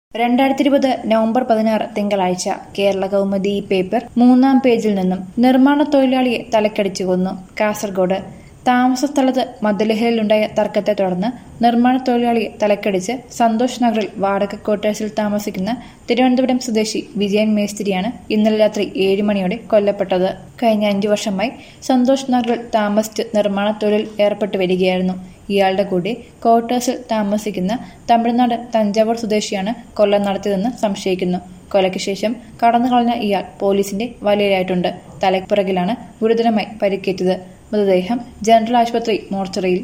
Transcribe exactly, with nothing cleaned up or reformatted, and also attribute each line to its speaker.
Speaker 1: രണ്ടായിരത്തി ഇരുപത് നവംബർ പതിനാറ് തിങ്കളാഴ്ച കേരള കൗമുദി പേപ്പർ മൂന്നാം പേജിൽ നിന്നും നിർമ്മാണ തൊഴിലാളിയെ തലക്കടിച്ചു കൊന്നു. കാസർഗോഡ് താമസ സ്ഥലത്ത് മദ്യലഹരിയിലുണ്ടായ തർക്കത്തെ തുടർന്ന് നിർമ്മാണ തൊഴിലാളിയെ തലക്കടിച്ച് സന്തോഷ് നഗറിൽ വാടക ക്വാർട്ടേഴ്സിൽ താമസിക്കുന്ന തിരുവനന്തപുരം സ്വദേശി വിജയൻ മേസ്തിരിയാണ് ഇന്നലെ രാത്രി ഏഴ് മണിയോടെ കൊല്ലപ്പെട്ടത്. കഴിഞ്ഞ അഞ്ചു വർഷമായി സന്തോഷ് നഗറിൽ താമസിച്ച് നിർമ്മാണ തൊഴിലിൽ ഏർപ്പെട്ടു വരികയായിരുന്നു. ഇയാളുടെ കൂടെ ക്വാർട്ടേഴ്സിൽ താമസിക്കുന്ന തമിഴ്നാട് തഞ്ചാവൂർ സ്വദേശിയാണ് കൊല നടത്തിയതെന്ന് സംശയിക്കുന്നു. കൊലയ്ക്ക് ശേഷം കടന്നുകളഞ്ഞ ഇയാൾ പോലീസിന്റെ വലയിലായിട്ടുണ്ട്. തലയ്ക്കുപിറകിലാണ് ഗുരുതരമായി പരിക്കേറ്റത്. മൃതദേഹം ജനറൽ ആശുപത്രി മോർച്ചറിയിൽ